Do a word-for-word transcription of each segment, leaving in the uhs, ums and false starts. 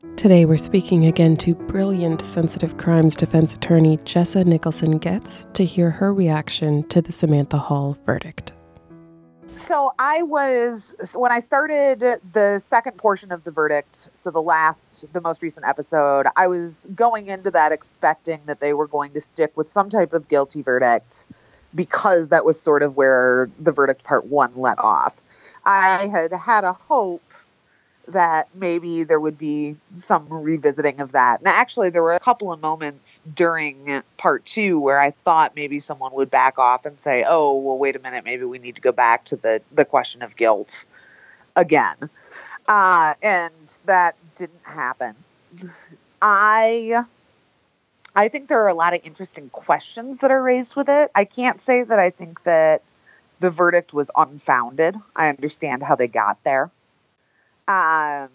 Today we're speaking again to brilliant sensitive crimes defense attorney Jessa Nicholson Getz to hear her reaction to the Samantha Hall verdict. So I was, when I started the second portion of the verdict, so the last, the most recent episode, I was going into that expecting that they were going to stick with some type of guilty verdict because that was sort of where the verdict part one let off. I had had a hope that maybe there would be some revisiting of that. And actually, there were a couple of moments during part two where I thought maybe someone would back off and say, oh, well, wait a minute, maybe we need to go back to the, the question of guilt again. Uh, and that didn't happen. I, I think there are a lot of interesting questions that are raised with it. I can't say that I think that the verdict was unfounded. I understand how they got there. Um,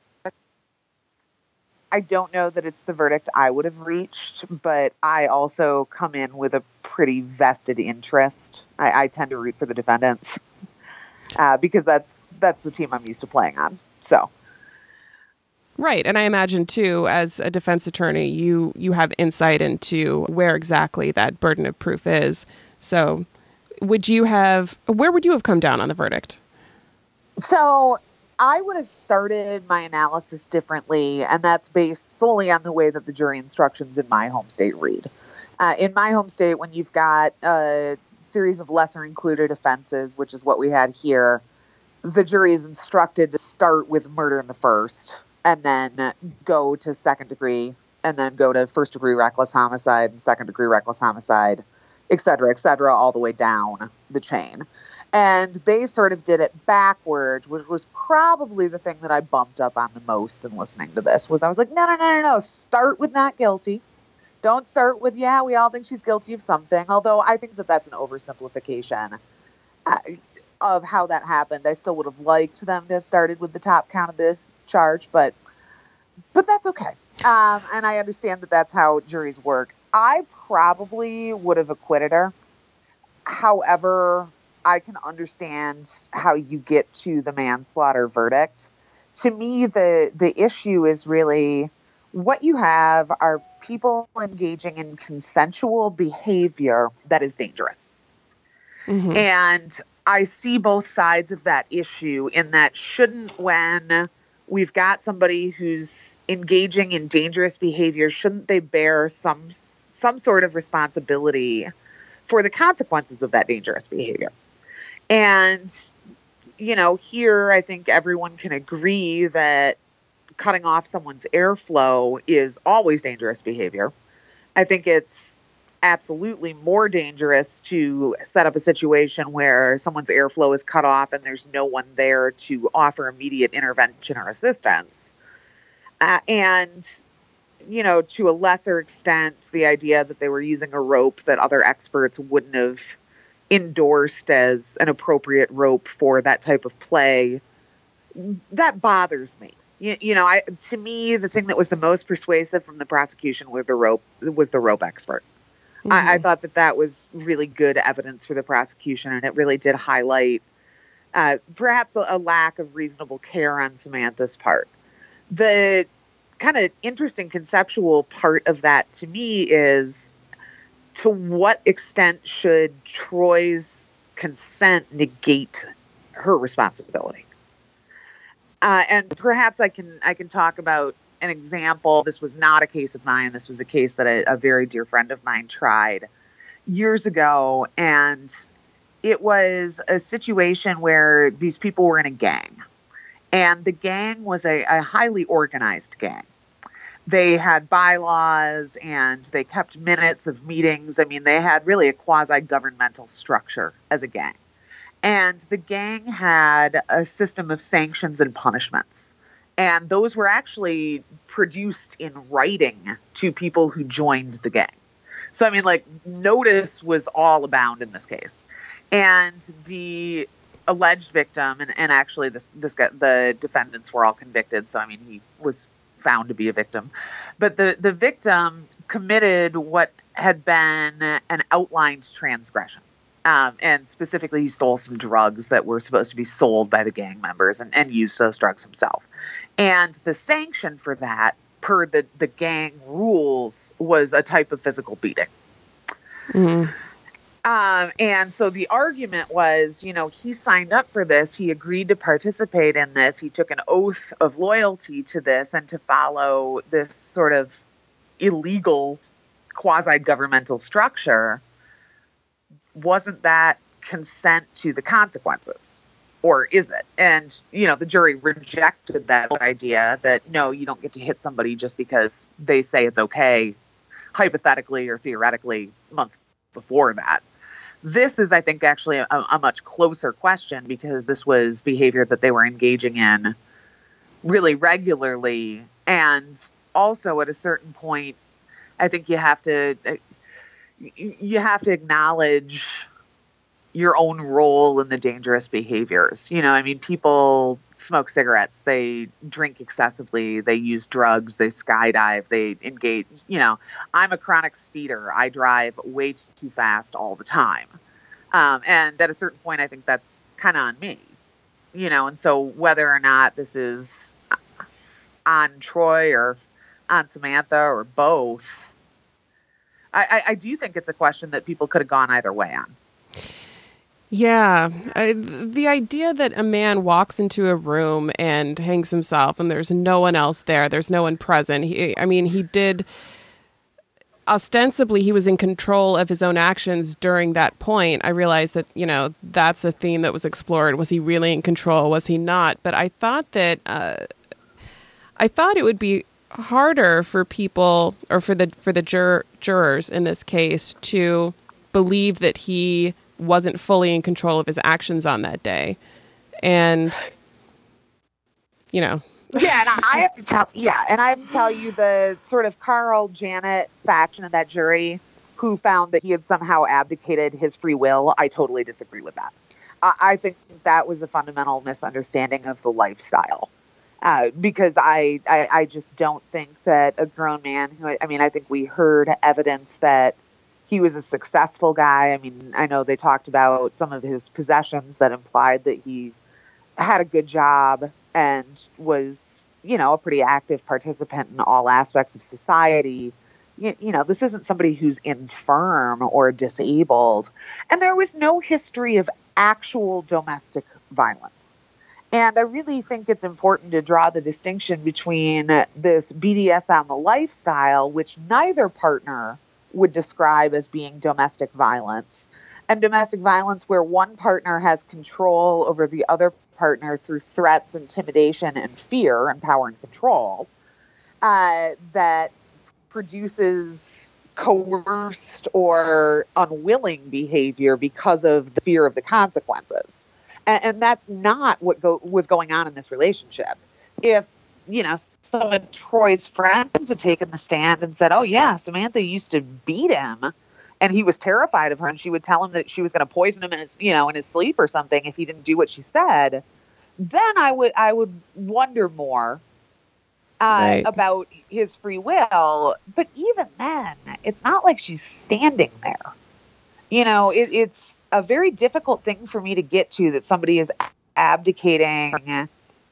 I don't know that it's the verdict I would have reached, but I also come in with a pretty vested interest. I, I tend to root for the defendants uh, because that's that's the team I'm used to playing on. So, right, and I imagine too, as a defense attorney, you you have insight into where exactly that burden of proof is. So, would you have where would you have come down on the verdict? So. I would have started my analysis differently, and that's based solely on the way that the jury instructions in my home state read. Uh, in my home state, when you've got a series of lesser included offenses, which is what we had here, the jury is instructed to start with murder in the first, and then go to second degree, and then go to first degree reckless homicide and second degree reckless homicide, et cetera, et cetera, all the way down the chain. And they sort of did it backwards, which was probably the thing that I bumped up on the most in listening to this, was I was like, no, no, no, no, no, start with not guilty. Don't start with, yeah, we all think she's guilty of something. Although I think that that's an oversimplification uh, of how that happened. I still would have liked them to have started with the top count of the charge, but but that's okay. Um, and I understand that that's how juries work. I probably would have acquitted her. However, I can understand how you get to the manslaughter verdict. To me, the the issue is really what you have are people engaging in consensual behavior that is dangerous. Mm-hmm. And I see both sides of that issue in that shouldn't, when we've got somebody who's engaging in dangerous behavior, shouldn't they bear some some sort of responsibility for the consequences of that dangerous behavior? And, you know, here I think everyone can agree that cutting off someone's airflow is always dangerous behavior. I think it's absolutely more dangerous to set up a situation where someone's airflow is cut off and there's no one there to offer immediate intervention or assistance. Uh, and, you know, to a lesser extent, the idea that they were using a rope that other experts wouldn't have endorsed as an appropriate rope for that type of play, that bothers me. You, you know, I, to me, the thing that was the most persuasive from the prosecution with the rope was the rope expert. Mm-hmm. I, I thought that that was really good evidence for the prosecution, and it really did highlight uh, perhaps a, a lack of reasonable care on Samantha's part. The kind of interesting conceptual part of that to me is, to what extent should Troy's consent negate her responsibility? Uh, and perhaps I can I can talk about an example. This was not a case of mine. This was a case that a, a very dear friend of mine tried years ago. And it was a situation where these people were in a gang. And the gang was a, a highly organized gang. They had bylaws and they kept minutes of meetings. I mean, they had really a quasi-governmental structure as a gang. And the gang had a system of sanctions and punishments. And those were actually produced in writing to people who joined the gang. So, I mean, like, notice was all abound in this case. And the alleged victim, and, and actually this, this guy, the defendants were all convicted. So, I mean, he was found to be a victim. But the, the victim committed what had been an outlined transgression. Um, and specifically, he stole some drugs that were supposed to be sold by the gang members and, and used those drugs himself. And the sanction for that, per the, the gang rules, was a type of physical beating. Mm-hmm. Um, and so the argument was, you know, he signed up for this. He agreed to participate in this. He took an oath of loyalty to this and to follow this sort of illegal quasi-governmental structure. Wasn't that consent to the consequences? Or is it? And, you know, the jury rejected that idea that, no, you don't get to hit somebody just because they say it's okay, hypothetically or theoretically, months before that. This is, I think, actually a, a much closer question, because this was behavior that they were engaging in really regularly. And also at a certain point, I think you have to, you have to acknowledge your own role in the dangerous behaviors. You know, I mean, people smoke cigarettes, they drink excessively, they use drugs, they skydive, they engage, you know, I'm a chronic speeder. I drive way too fast all the time. Um, and at a certain point, I think that's kind of on me, you know, and so whether or not this is on Troy or on Samantha or both, I, I, I do think it's a question that people could have gone either way on. Yeah. I, the idea that a man walks into a room and hangs himself and there's no one else there, there's no one present. He, I mean, he did, ostensibly, he was in control of his own actions during that point. I realized that, you know, that's a theme that was explored. Was he really in control? Was he not? But I thought that, uh, I thought it would be harder for people, or for the, for the jur- jurors in this case, to believe that he wasn't fully in control of his actions on that day. And, you know. Yeah, and I have to tell yeah, and I have to tell you, the sort of Carl Janet faction of that jury who found that he had somehow abdicated his free will, I totally disagree with that. I, I think that was a fundamental misunderstanding of the lifestyle. Uh, because I, I, I just don't think that a grown man who, I mean, I think we heard evidence that he was a successful guy. I mean, I know they talked about some of his possessions that implied that he had a good job and was, you know, a pretty active participant in all aspects of society. You, you know, this isn't somebody who's infirm or disabled. And there was no history of actual domestic violence. And I really think it's important to draw the distinction between this B D S M lifestyle, which neither partner would describe as being domestic violence, and domestic violence where one partner has control over the other partner through threats, intimidation, and fear, and power and control, uh, that produces coerced or unwilling behavior because of the fear of the consequences. And, and that's not what go- was going on in this relationship. If, you know, some of Troy's friends had taken the stand and said, oh, yeah, Samantha used to beat him and he was terrified of her, and she would tell him that she was going to poison him in his, you know, in his sleep or something if he didn't do what she said, then I would I would wonder more uh, right. about his free will. But even then, it's not like she's standing there. You know, it, it's a very difficult thing for me to get to, that somebody is abdicating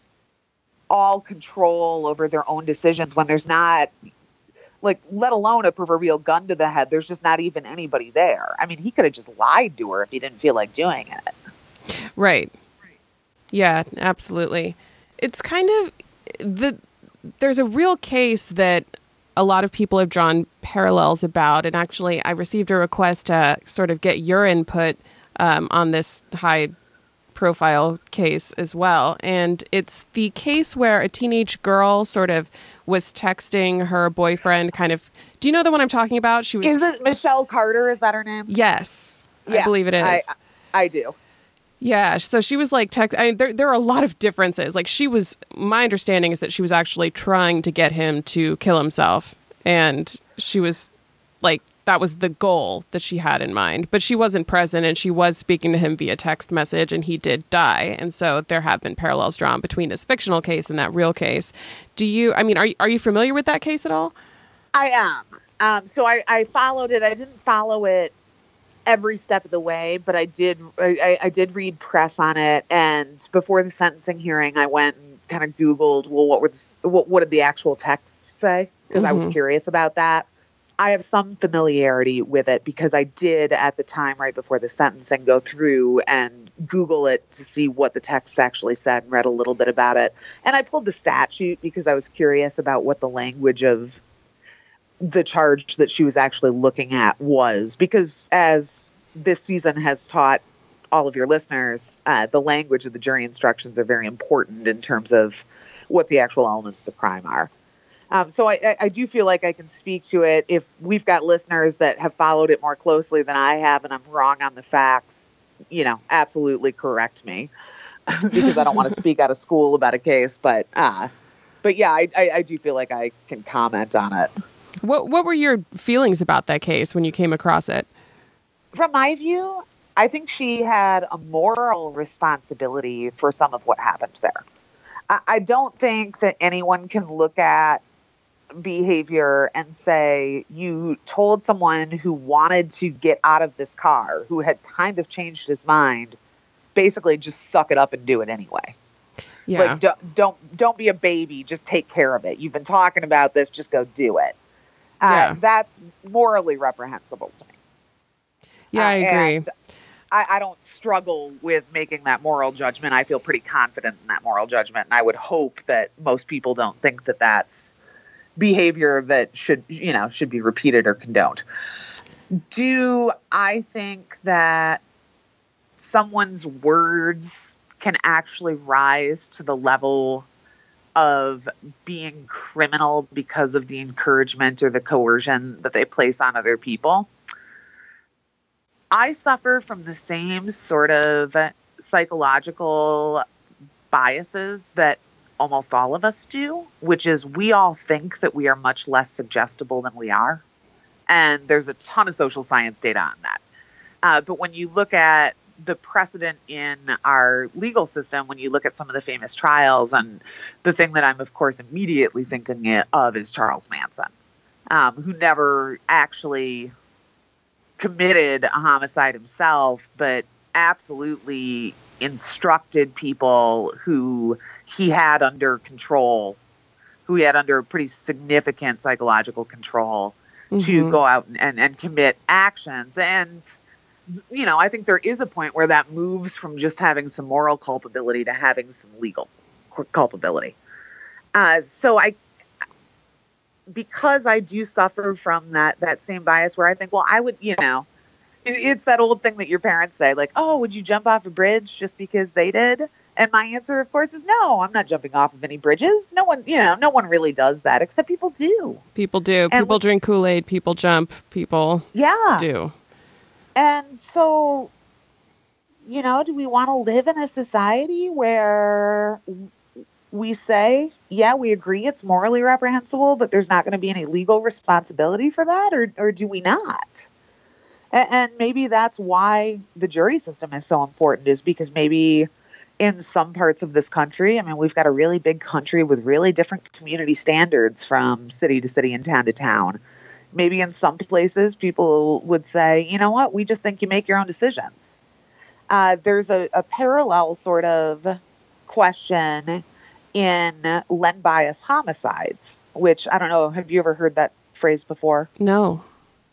all control over their own decisions when there's not, like, let alone a proverbial gun to the head, there's just not even anybody there. I mean, he could have just lied to her if he didn't feel like doing it. Right. Yeah, absolutely. It's kind of the, there's a real case that a lot of people have drawn parallels about. And actually, I received a request to sort of get your input um, on this high profile case as well. And it's the case where a teenage girl sort of was texting her boyfriend kind of, do you know the one I'm talking about? She was. Is it Michelle Carter? Is that her name? Yes, yes I believe it is. I, I do. Yeah. So she was like, text. I mean, there, there are a lot of differences. Like, she was, my understanding is that she was actually trying to get him to kill himself. And she was like, that was the goal that she had in mind, but she wasn't present, and she was speaking to him via text message, and he did die. And so there have been parallels drawn between this fictional case and that real case. Do you, I mean, are you, are you familiar with that case at all? I am. Um, so I, I followed it. I didn't follow it every step of the way, but I did I, I did read press on it, and before the sentencing hearing, I went and kind of Googled, well, what was what what did the actual text say? Because mm-hmm. I was curious about that. I have some familiarity with it because I did at the time right before the sentencing go through and Google it to see what the text actually said and read a little bit about it. And I pulled the statute because I was curious about what the language of the charge that she was actually looking at was, because as this season has taught all of your listeners, uh, the language of the jury instructions are very important in terms of what the actual elements of the crime are. Um, so I, I do feel like I can speak to it. If we've got listeners that have followed it more closely than I have and I'm wrong on the facts, you know, absolutely correct me because I don't want to speak out of school about a case. But uh, but yeah, I, I, I do feel like I can comment on it. What What were your feelings about that case when you came across it? From my view, I think she had a moral responsibility for some of what happened there. I, I don't think that anyone can look at behavior and say you told someone who wanted to get out of this car, who had kind of changed his mind, basically just suck it up and do it anyway. Yeah. Like don't don't don't be a baby, just take care of it. You've been talking about this, just go do it. Uh, yeah. That's morally reprehensible to me. Yeah, I uh, agree. And I, I don't struggle with making that moral judgment. I feel pretty confident in that moral judgment, and I would hope that most people don't think that that's behavior that should, you know, should be repeated or condoned. Do I think that someone's words can actually rise to the level of being criminal because of the encouragement or the coercion that they place on other people? I suffer from the same sort of psychological biases that almost all of us do, which is we all think that we are much less suggestible than we are. And there's a ton of social science data on that. Uh, but when you look at the precedent in our legal system, when you look at some of the famous trials, and the thing that I'm, of course, immediately thinking of is Charles Manson, um, who never actually committed a homicide himself, but absolutely instructed people who he had under control, who he had under pretty significant psychological control mm-hmm. to go out and, and, and commit actions. And, you know, I think there is a point where that moves from just having some moral culpability to having some legal culpability. Uh, so I, because I do suffer from that, that same bias where I think, well, I would, you know, it's that old thing that your parents say, like, oh, would you jump off a bridge just because they did? And my answer, of course, is no, I'm not jumping off of any bridges. No one, you know, no one really does that, except people do. People do. And people we, drink Kool-Aid. People jump. People yeah. do. And so, you know, do we want to live in a society where we say, yeah, we agree it's morally reprehensible, but there's not going to be any legal responsibility for that? Or, or do we not? And maybe that's why the jury system is so important, is because maybe in some parts of this country, I mean, we've got a really big country with really different community standards from city to city and town to town. Maybe in some places people would say, you know what, we just think you make your own decisions. Uh, there's a, a parallel sort of question in Len Bias homicides, which I don't know, have you ever heard that phrase before? No.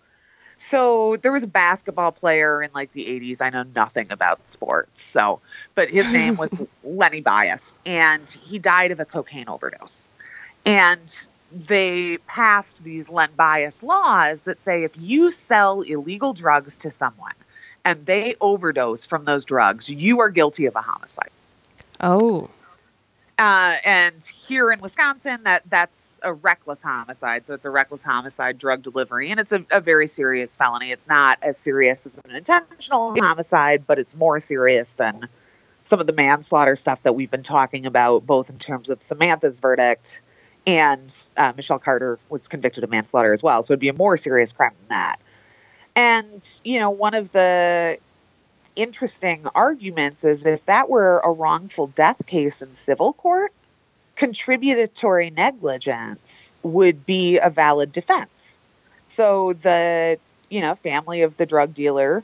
So there was a basketball player in like the eighties. I know nothing about sports. So, but his name was Lenny Bias, and he died of a cocaine overdose. And they passed these Len Bias laws that say if you sell illegal drugs to someone and they overdose from those drugs, you are guilty of a homicide. Oh. Uh, and here in Wisconsin, that that's a reckless homicide. So it's a reckless homicide drug delivery, and it's a, a very serious felony. It's not as serious as an intentional homicide, but it's more serious than some of the manslaughter stuff that we've been talking about, both in terms of Samantha's verdict and uh, Michelle Carter was convicted of manslaughter as well. So it'd be a more serious crime than that. And, you know, one of the interesting arguments is if that were a wrongful death case in civil court, contributory negligence would be a valid defense. So the, you know, family of the drug dealer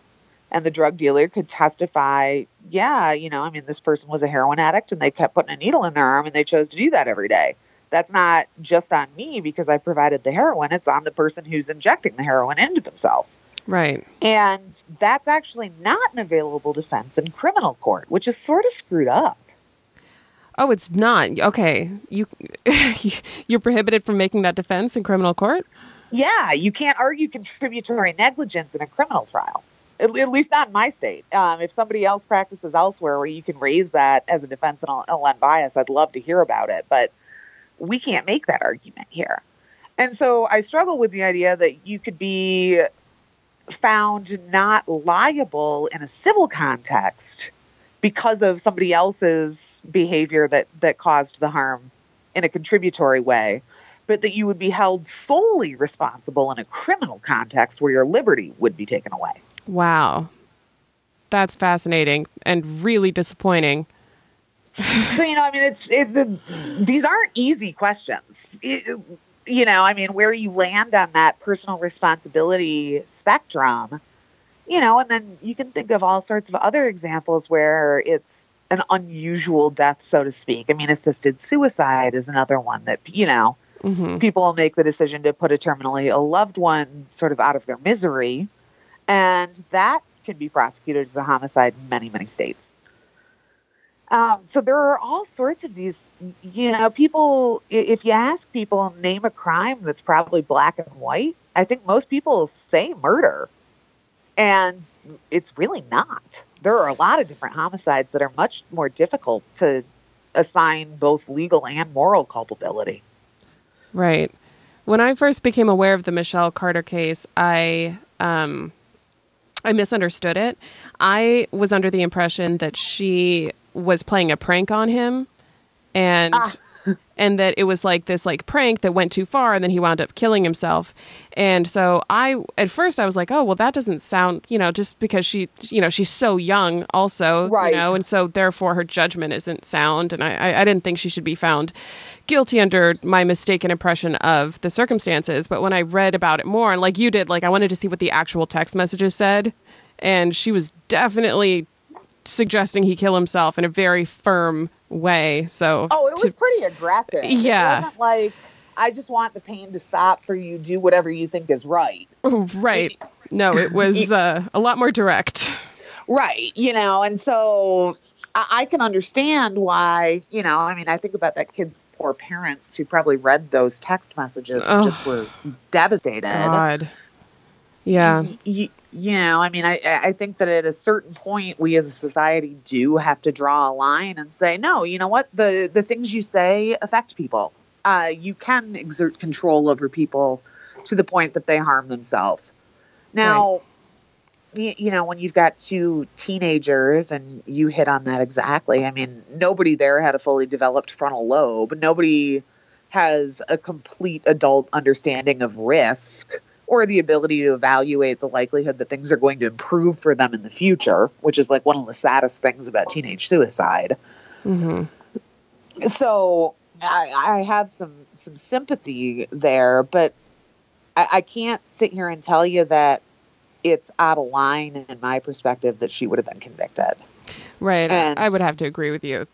And the drug dealer could testify, yeah, you know, I mean, this person was a heroin addict and they kept putting a needle in their arm and they chose to do that every day. That's not just on me because I provided the heroin. It's on the person who's injecting the heroin into themselves. Right. And that's actually not an available defense in criminal court, which is sort of screwed up. Oh, it's not. Okay. You, you're prohibited from making that defense in criminal court? Yeah, you can't argue contributory negligence in a criminal trial. At, at least not in my state. Um, if somebody else practices elsewhere where you can raise that as a defense and I'll lend bias, I'd love to hear about it. But we can't make that argument here. And so I struggle with the idea that you could be found not liable in a civil context because of somebody else's behavior that, that caused the harm in a contributory way, but that you would be held solely responsible in a criminal context where your liberty would be taken away. Wow. That's fascinating and really disappointing. So, you know, I mean, it's it, the, these aren't easy questions. It, you know, I mean, where you land on that personal responsibility spectrum, you know, and then you can think of all sorts of other examples where it's an unusual death, so to speak. I mean, assisted suicide is another one that, you know, mm-hmm. people will make the decision to put a terminally ill loved one sort of out of their misery. And that can be prosecuted as a homicide in many, many states. Um, so there are all sorts of these, you know, people, if you ask people, name a crime that's probably black and white, I think most people say murder. And it's really not. There are a lot of different homicides that are much more difficult to assign both legal and moral culpability. Right. When I first became aware of the Michelle Carter case, I... Um, I misunderstood it. I was under the impression that she was playing a prank on him and ah. and that it was like this like prank that went too far and then he wound up killing himself. And so I, at first I was like, oh, well, that doesn't sound, you know, just because she, you know, she's so young also, right. you know, and so therefore her judgment isn't sound. And I, I didn't think she should be found guilty under my mistaken impression of the circumstances. But when I read about it more, and like you did, like I wanted to see what the actual text messages said. And she was definitely suggesting he kill himself in a very firm way. So oh, it was to, pretty aggressive. Yeah. It wasn't like, I just want the pain to stop for you. Do whatever you think is right. Right. It, no, it was uh, a lot more direct. Right. You know, and so I, I can understand why, you know, I mean, I think about that kid's poor parents who probably read those text messages and oh, just were devastated. God. Yeah. You, you know, I mean, I, I think that at a certain point, we as a society do have to draw a line and say, no, you know what? The, the things you say affect people. Uh, you can exert control over people to the point that they harm themselves. Now, right. you, you know, when you've got two teenagers and you hit on that exactly, I mean, nobody there had a fully developed frontal lobe. Nobody has a complete adult understanding of risk or the ability to evaluate the likelihood that things are going to improve for them in the future, which is like one of the saddest things about teenage suicide. Mm-hmm. So I, I have some, some sympathy there, but I, I can't sit here and tell you that it's out of line in my perspective that she would have been convicted. Right. And I would have to agree with you.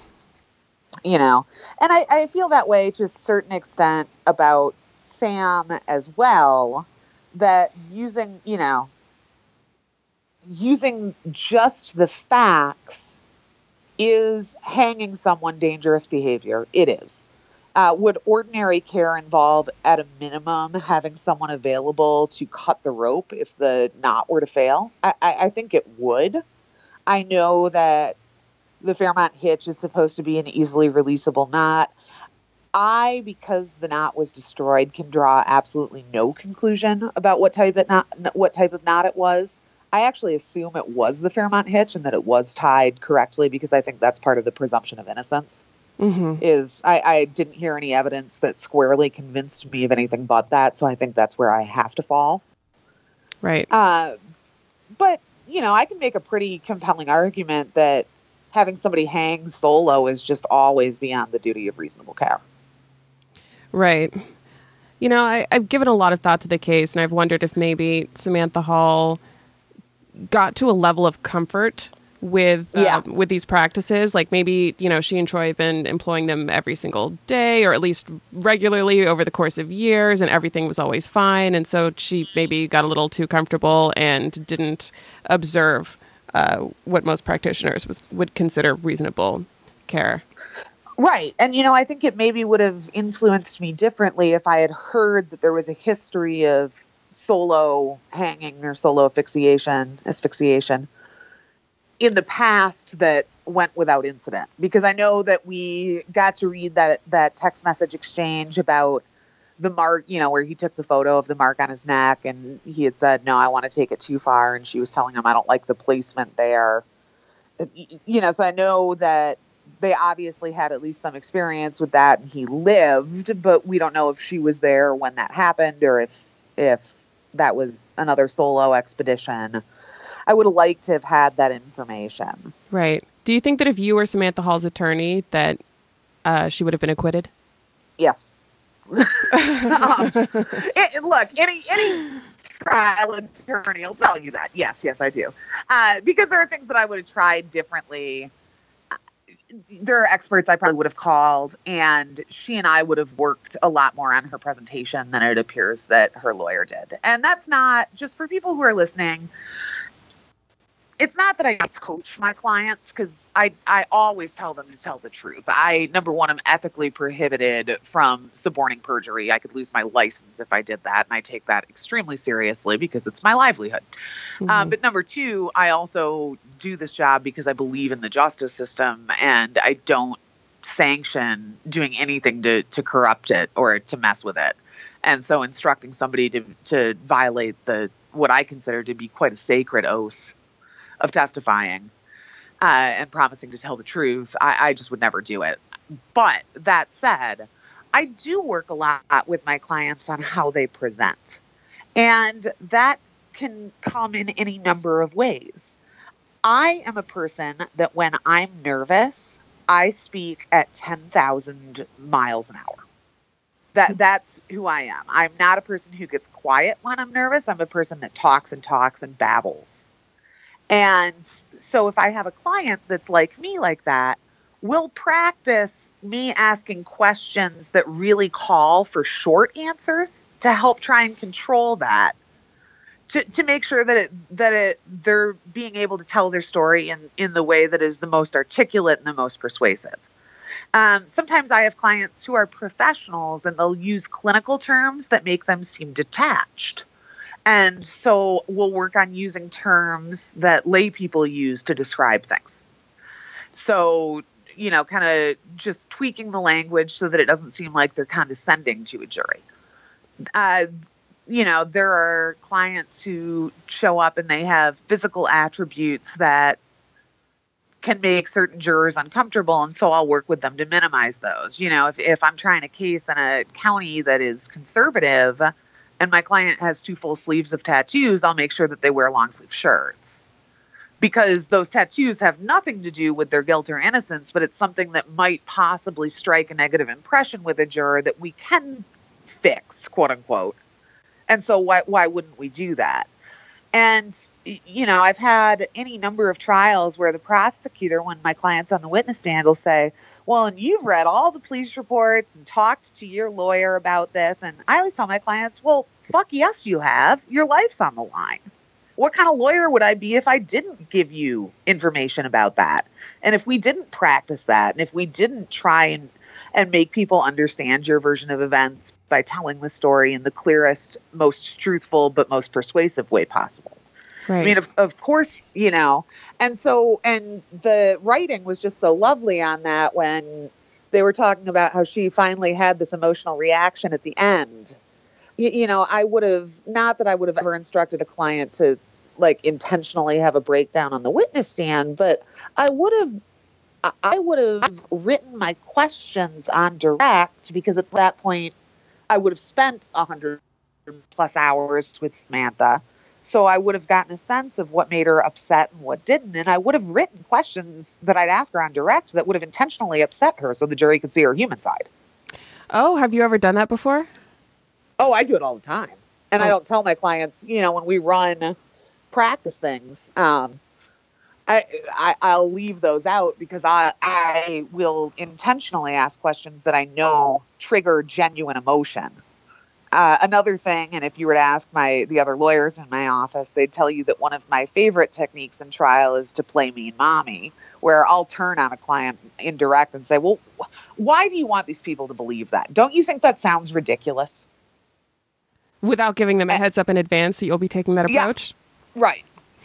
You know, and I, I feel that way to a certain extent about Sam as well, that using, you know, using just the facts is hanging someone dangerous behavior. It is. Uh, would ordinary care involve, at a minimum, having someone available to cut the rope if the knot were to fail? I, I, I think it would. I know that the Fairmont hitch is supposed to be an easily releasable knot. I, because the knot was destroyed, can draw absolutely no conclusion about what type of knot, what type of knot it was. I actually assume it was the Fairmont hitch and that it was tied correctly because I think that's part of the presumption of innocence. Mm-hmm. Is I, I didn't hear any evidence that squarely convinced me of anything but that, so I think that's where I have to fall. Right. Uh, but, you know, I can make a pretty compelling argument that having somebody hang solo is just always beyond the duty of reasonable care. Right. You know, I, I've given a lot of thought to the case, and I've wondered if maybe Samantha Hall got to a level of comfort with Yeah. um, with these practices. Like maybe, you know, she and Troy have been employing them every single day or at least regularly over the course of years, and everything was always fine. And so she maybe got a little too comfortable and didn't observe uh, what most practitioners was, would consider reasonable care. Right. And, you know, I think it maybe would have influenced me differently if I had heard that there was a history of solo hanging or solo asphyxiation, asphyxiation in the past that went without incident. Because I know that we got to read that, that text message exchange about the mark, you know, where he took the photo of the mark on his neck and he had said, no, I want to take it too far. And she was telling him, I don't like the placement there. You know, so I know that they obviously had at least some experience with that and he lived, but we don't know if she was there when that happened or if, if that was another solo expedition. I would have liked to have had that information. Right. Do you think that if you were Samantha Hall's attorney that uh, she would have been acquitted? Yes. um, it, look, any any trial attorney will tell you that. Yes, yes, I do. Uh, because there are things that I would have tried differently. There are experts I probably would have called, and she and I would have worked a lot more on her presentation than it appears that her lawyer did. And that's not just for people who are listening. It's not that I coach my clients because I, I always tell them to tell the truth. I, number one, I'm ethically prohibited from suborning perjury. I could lose my license if I did that. And I take that extremely seriously because it's my livelihood. Mm-hmm. Um, but number two, I also do this job because I believe in the justice system and I don't sanction doing anything to, to corrupt it or to mess with it. And so instructing somebody to, to violate the, what I consider to be quite a sacred oath of testifying uh, and promising to tell the truth, I, I just would never do it. But that said, I do work a lot with my clients on how they present. And that can come in any number of ways. I am a person that when I'm nervous, I speak at ten thousand miles an hour. That that's who I am. I'm not a person who gets quiet when I'm nervous. I'm a person that talks and talks and babbles. And so if I have a client that's like me like that, we'll practice me asking questions that really call for short answers to help try and control that, to, to make sure that it, that it, they're being able to tell their story in, in the way that is the most articulate and the most persuasive. Um, sometimes I have clients who are professionals and they'll use clinical terms that make them seem detached. And so we'll work on using terms that lay people use to describe things. So, you know, kind of just tweaking the language so that it doesn't seem like they're condescending to a jury. Uh, you know, there are clients who show up and they have physical attributes that can make certain jurors uncomfortable. And so I'll work with them to minimize those. You know, if, if I'm trying a case in a county that is conservative and my client has two full sleeves of tattoos, I'll make sure that they wear long sleeve shirts because those tattoos have nothing to do with their guilt or innocence, but it's something that might possibly strike a negative impression with a juror that we can fix, quote unquote. And so why, why wouldn't we do that? And, you know, I've had any number of trials where the prosecutor, when my client's on the witness stand, will say, well, and you've read all the police reports and talked to your lawyer about this. And I always tell my clients, well, fuck yes, you have. Your life's on the line. What kind of lawyer would I be if I didn't give you information about that? And if we didn't practice that, and if we didn't try and, and make people understand your version of events by telling the story in the clearest, most truthful, but most persuasive way possible. Right. I mean, of, of course, you know, and so, and the writing was just so lovely on that when they were talking about how she finally had this emotional reaction at the end. You, you know, I would have, not that I would have ever instructed a client to like intentionally have a breakdown on the witness stand, but I would have, I would have written my questions on direct because at that point I would have spent a hundred plus hours with Samantha. So I would have gotten a sense of what made her upset and what didn't. And I would have written questions that I'd ask her on direct that would have intentionally upset her so the jury could see her human side. Oh, have you ever done that before? Oh, I do it all the time. And oh. I don't tell my clients, you know, when we run practice things. Um, I, I I'll leave those out because I I will intentionally ask questions that I know trigger genuine emotion. Uh, another thing, and if you were to ask my the other lawyers in my office, they'd tell you that one of my favorite techniques in trial is to play mean mommy, where I'll turn on a client indirect and say, well, why do you want these people to believe that? Don't you think that sounds ridiculous? Without giving them a heads up in advance that you'll be taking that approach? Yeah, right.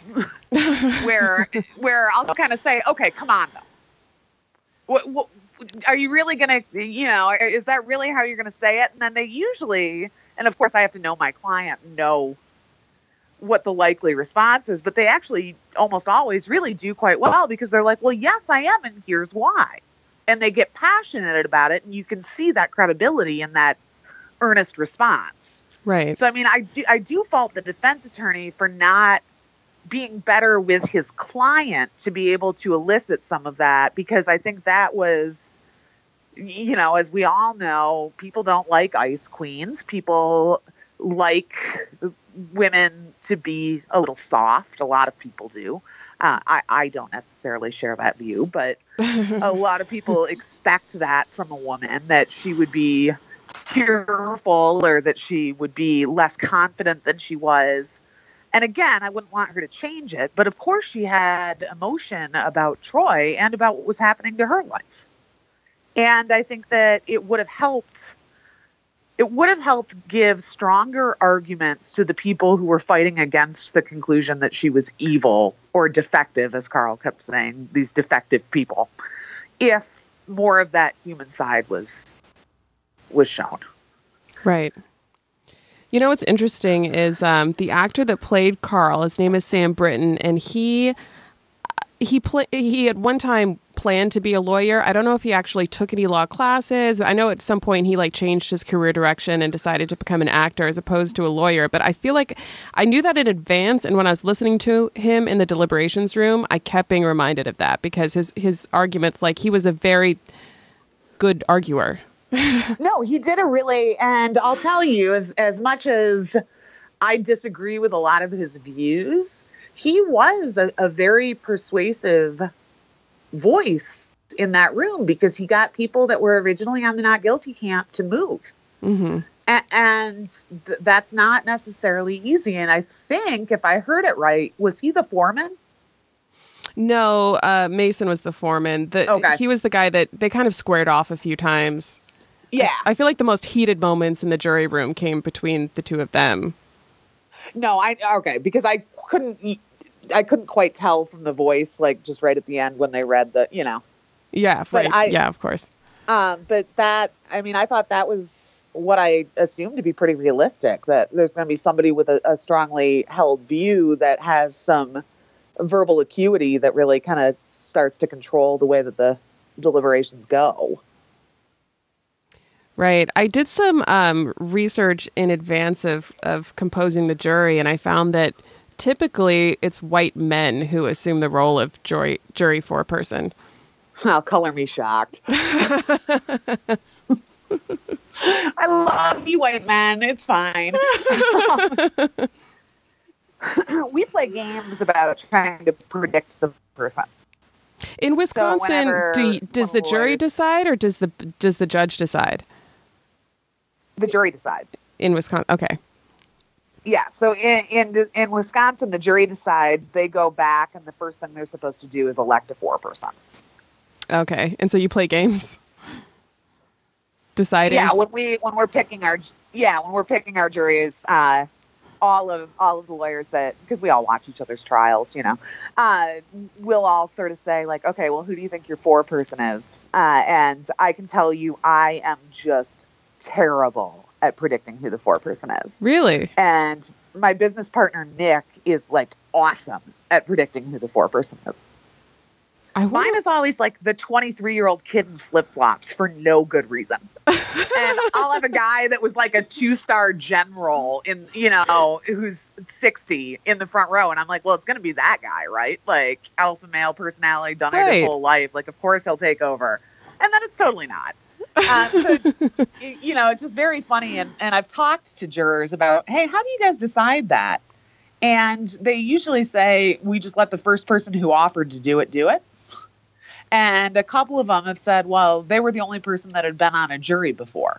where where I'll kind of say, okay, come on, though. What, what, are you really going to, you know, is that really how you're going to say it? And then they usually, and of course I have to know my client, know what the likely response is, but they actually almost always really do quite well because they're like, well, yes, I am, and here's why. And they get passionate about it, and you can see that credibility in that earnest response. Right. So, I mean, I do, I do fault the defense attorney for not being better with his client to be able to elicit some of that, because I think that was, you know, as we all know, people don't like ice queens. People like women to be a little soft. A lot of people do. Uh, I, I don't necessarily share that view, but a lot of people expect that from a woman, that she would be tearful or that she would be less confident than she was. And again, I wouldn't want her to change it, but of course she had emotion about Troy and about what was happening to her life. And I think that it would have helped, it would have helped give stronger arguments to the people who were fighting against the conclusion that she was evil or defective, as Carl kept saying, these defective people, if more of that human side was, was shown. Right. You know, what's interesting is um, the actor that played Carl, his name is Sam Britton, and he he play, he at one time planned to be a lawyer. I don't know if he actually took any law classes. I know at some point he like changed his career direction and decided to become an actor as opposed to a lawyer. But I feel like I knew that in advance. And when I was listening to him in the deliberations room, I kept being reminded of that because his, his arguments, like he was a very good arguer. No, he did a really, and I'll tell you, as as much as I disagree with a lot of his views, he was a, a very persuasive voice in that room because he got people that were originally on the not guilty camp to move. Mm-hmm. A- and th- that's not necessarily easy. And I think, if I heard it right, was he the foreman? No, uh, Mason was the foreman. The, okay. He was the guy that they kind of squared off a few times. Yeah. I feel like the most heated moments in the jury room came between the two of them. No, I, okay. Because I couldn't, I couldn't quite tell from the voice, like just right at the end when they read the, you know. Yeah. Right. I, yeah, of course. Um, but that, I mean, I thought that was what I assumed to be pretty realistic, that there's going to be somebody with a, a strongly held view that has some verbal acuity that really kind of starts to control the way that the deliberations go. Right. I did some um, research in advance of, of composing the jury, and I found that typically it's white men who assume the role of jury, jury foreperson. Oh, color me shocked. I love you, white men. It's fine. We play games about trying to predict the person. In Wisconsin, so whenever, do you, does the jury lawyers, decide, or does the does the judge decide? The jury decides. In Wisconsin, okay. Yeah, so in, in in Wisconsin, the jury decides. They go back, and the first thing they're supposed to do is elect a foreperson. Okay, and so you play games, deciding. Yeah, when we when we're picking our yeah when we're picking our juries, uh, all of all of the lawyers that, because we all watch each other's trials, you know, uh, we'll all sort of say like, okay, well, who do you think your foreperson is? Uh, and I can tell you, I am just terrible at predicting who the foreperson is. Really? And my business partner Nick is like awesome at predicting who the foreperson is. I Mine is always like the twenty-three-year-old kid in flip-flops for no good reason. And I'll have a guy that was like a two-star general in, you know, who's sixty in the front row. And I'm like, well, it's going to be that guy, right? Like alpha male personality, done right. it his whole life. Like, of course he'll take over. And then it's totally not. Um, so, you know, it's just very funny. And, and I've talked to jurors about, hey, how do you guys decide that? And they usually say, we just let the first person who offered to do it, do it. And a couple of them have said, well, they were the only person that had been on a jury before.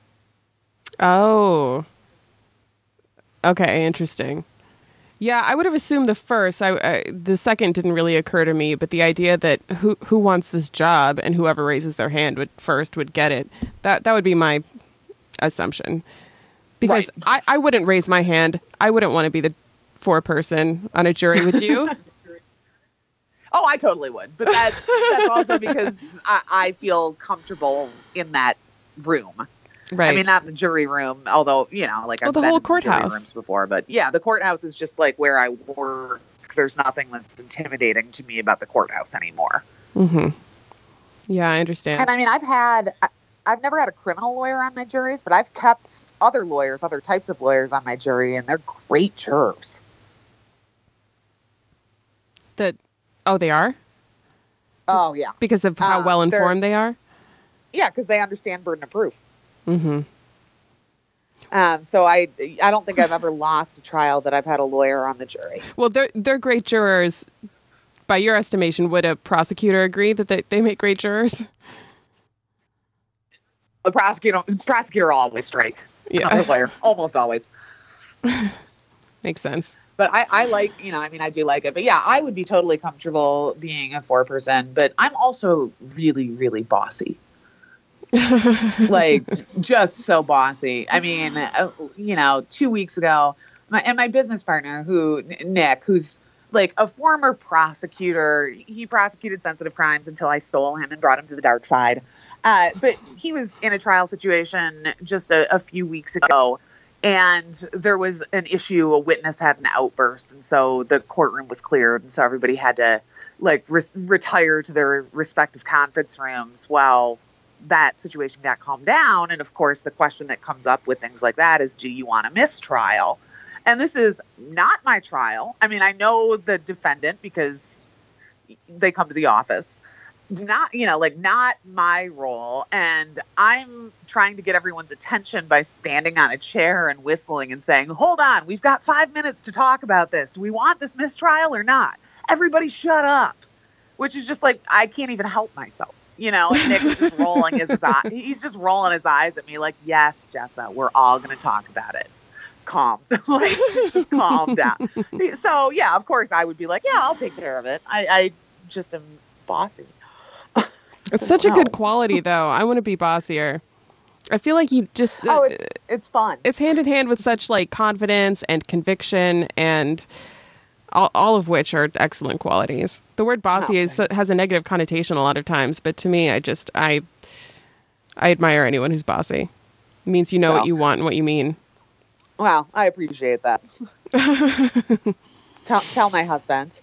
Oh. Okay, interesting. Yeah, I would have assumed the first. I, I the second didn't really occur to me, but the idea that who who wants this job and whoever raises their hand would first would get it. That that would be my assumption. Because right. I, I wouldn't raise my hand. I wouldn't want to be the foreperson on a jury, would you? Oh, I totally would. But that, that's also because I, I feel comfortable in that room. Right. I mean, not the jury room, although, you know, like well, I've the been whole in courthouse. jury rooms before. But yeah, the courthouse is just like where I work. There's nothing that's intimidating to me about the courthouse anymore. Mm-hmm. Yeah, I understand. And I mean, I've had, I've never had a criminal lawyer on my juries, but I've kept other lawyers, other types of lawyers on my jury, and they're great jurors. That, oh, they are? Oh, yeah. Because of how uh, well informed they are? Yeah, because they understand burden of proof. Mm-hmm. Um, so I, I don't think I've ever lost a trial that I've had a lawyer on the jury. Well, they're they're great jurors. By your estimation, would a prosecutor agree that they, they make great jurors? The prosecutor, prosecutor always straight. Yeah, I'm a lawyer, almost always. Makes sense. But I, I like, you know, I mean, I do like it. But yeah, I would be totally comfortable being a foreperson. But I'm also really, really bossy. Like, just so bossy. I mean, uh, you know, two weeks ago, my, and my business partner, who Nick, who's like a former prosecutor, he prosecuted sensitive crimes until I stole him and brought him to the dark side. Uh, but he was in a trial situation just a, a few weeks ago, and there was an issue. A witness had an outburst, and so the courtroom was cleared, and so everybody had to like re- retire to their respective conference rooms while that situation got calmed down. And of course, the question that comes up with things like that is, do you want a mistrial? And this is not my trial. I mean, I know the defendant because they come to the office. Not, you know, like not my role. And I'm trying to get everyone's attention by standing on a chair and whistling and saying, hold on, we've got five minutes to talk about this. Do we want this mistrial or not? Everybody shut up. Which is just like, I can't even help myself. You know, and Nick was just rolling his eyes. He's just rolling his eyes at me like, yes, Jessa, we're all going to talk about it. Calm. Like, just calm down. So, yeah, of course, I would be like, yeah, I'll take care of it. I, I just am bossy. It's such a good quality, though. I want to be bossier. I feel like you just... Oh, it's, it's fun. It's hand in hand with such, like, confidence and conviction and... All, all of which are excellent qualities. The word bossy oh, is, has a negative connotation a lot of times, but to me, I just, I I admire anyone who's bossy. It means you know so, what you want and what you mean. Well, I appreciate that. tell, tell my husband.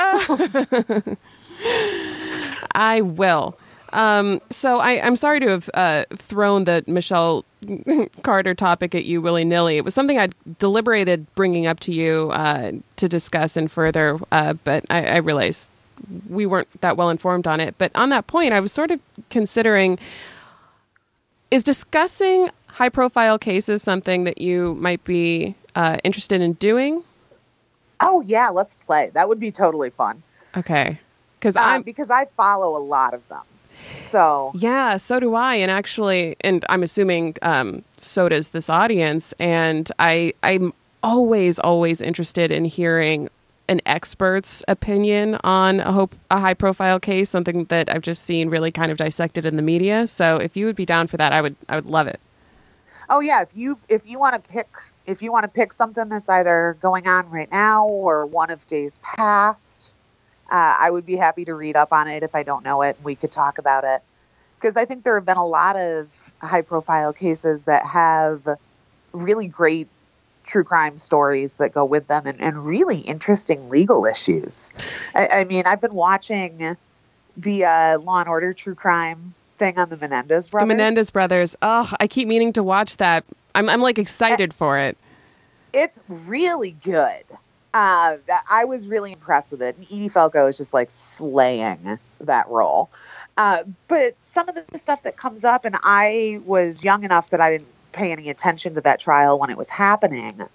I will. Um, so I, I'm sorry to have uh, thrown the Michelle Carter topic at you willy-nilly. It was something I'd deliberated bringing up to you uh, to discuss and further, uh, but I, I realized we weren't that well informed on it. But on that point, I was sort of considering, is discussing high-profile cases something that you might be uh, interested in doing? Oh, yeah, let's play. That would be totally fun. Okay. Cause uh, I'm, because I follow a lot of them. So yeah, so do I. And actually, and I'm assuming um, so does this audience. And I, I'm always, always interested in hearing an expert's opinion on a, hope, a high profile case, something that I've just seen really kind of dissected in the media. So if you would be down for that, I would, I would love it. Oh yeah. If you, if you want to pick, if you want to pick something that's either going on right now or one of days past, Uh, I would be happy to read up on it if I don't know it, and we could talk about it. Because I think there have been a lot of high-profile cases that have really great true crime stories that go with them and, and really interesting legal issues. I, I mean, I've been watching the uh, Law and Order true crime thing on the Menendez brothers. The Menendez brothers. Oh, I keep meaning to watch that. I'm, I'm like excited and for it. It's really good. Uh, I was really impressed with it. And Edie Falco is just like slaying that role. Uh, but some of the stuff that comes up, and I was young enough that I didn't pay any attention to that trial when it was happening.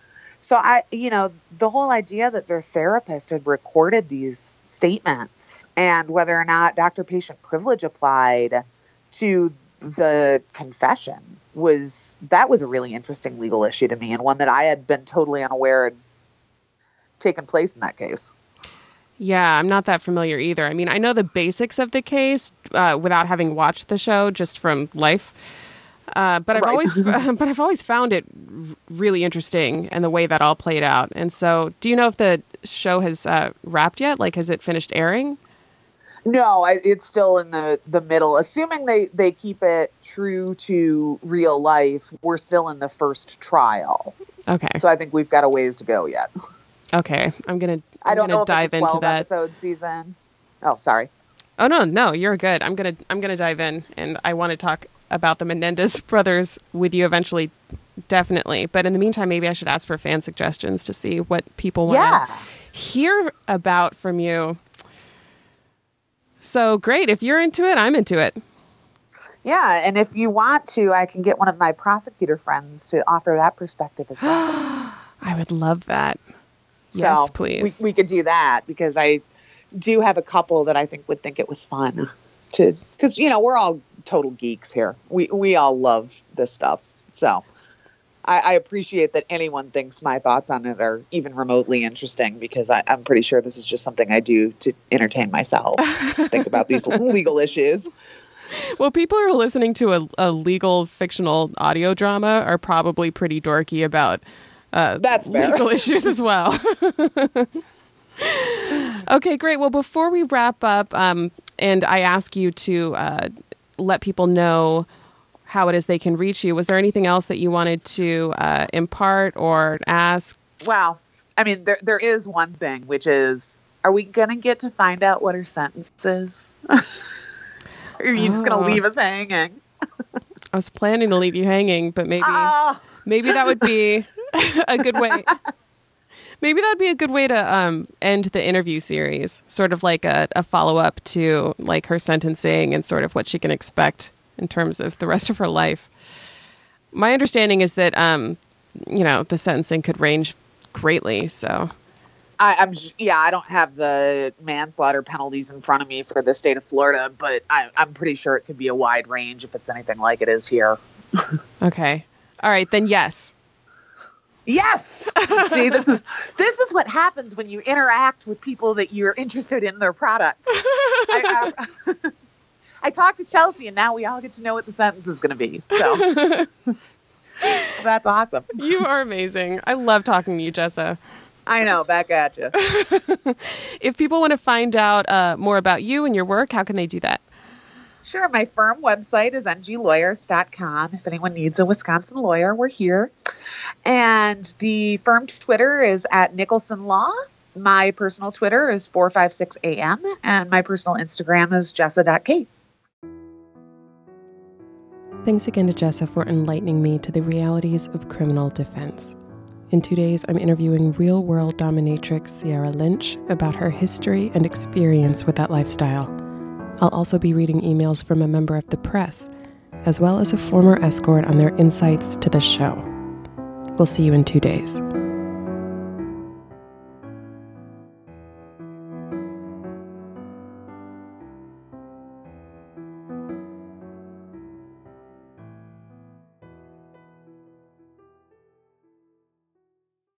So I, you know, the whole idea that their therapist had recorded these statements and whether or not doctor-patient privilege applied to the confession was, that was a really interesting legal issue to me, and one that I had been totally unaware had taken place in that case. Yeah, I'm not that familiar either. I mean, I know the basics of the case uh, without having watched the show, just from life. Uh, but I've Right. always, but I've always found it r- really interesting, and the way that all played out. And so, do you know if the show has uh, wrapped yet? Like, has it finished airing? No, I, it's still in the, the middle. Assuming they, they keep it true to real life, we're still in the first trial. Okay. So I think we've got a ways to go yet. Okay, I'm gonna. I'm I don't gonna know if dive it's a twelve into that. episode season. Oh, sorry. Oh no, no, you're good. I'm gonna. I'm gonna dive in, and I want to talk about the Menendez brothers with you eventually, definitely. But in the meantime, maybe I should ask for fan suggestions to see what people want Yeah. to hear about from you. So great. If you're into it, I'm into it. Yeah, and if you want to, I can get one of my prosecutor friends to offer that perspective as well. I would love that. So Yes, please. We, we could do that because I do have a couple that I think would think it was fun to, because, you know, we're all total geeks here. We, we all love this stuff. So I, I appreciate that anyone thinks my thoughts on it are even remotely interesting, because I, I'm pretty sure this is just something I do to entertain myself, think about these legal issues. Well, people who are listening to a, a legal fictional audio drama are probably pretty dorky about uh, That's fair. legal issues as well. Okay, great. Well, before we wrap up, um, and I ask you to uh, let people know how it is they can reach you, was there anything else that you wanted to uh, impart or ask? Well, I mean, there there is one thing, which is, are we going to get to find out what her sentence is? Or are you just going Oh. to leave us hanging? I was planning to leave you hanging, but maybe Ah, maybe that would be a good way. Maybe that'd be a good way to um, end the interview series, sort of like a, a follow-up to like her sentencing and sort of what she can expect in terms of the rest of her life. My understanding is that, um, you know, the sentencing could range greatly. So, I, I'm j- yeah, I don't have the manslaughter penalties in front of me for the state of Florida, but I, I'm pretty sure it could be a wide range if it's anything like it is here. okay. All right, then yes. Yes. See, this is this is what happens when you interact with people that you're interested in their product. I, I, I talked to Chelsea, and now we all get to know what the sentence is going to be. So, so that's awesome. You are amazing. I love talking to you, Jessa. I know. Back at you. If people want to find out uh, more about you and your work, how can they do that? Sure. My firm website is n g lawyers dot com. If anyone needs a Wisconsin lawyer, we're here. And the firm Twitter is at Nicholson Law. My personal Twitter is four five six A M. And my personal Instagram is jessa dot kate. Thanks again to Jessa for enlightening me to the realities of criminal defense. In two days, I'm interviewing real-world dominatrix Sierra Lynch about her history and experience with that lifestyle. I'll also be reading emails from a member of the press, as well as a former escort on their insights to the show. We'll see you in two days.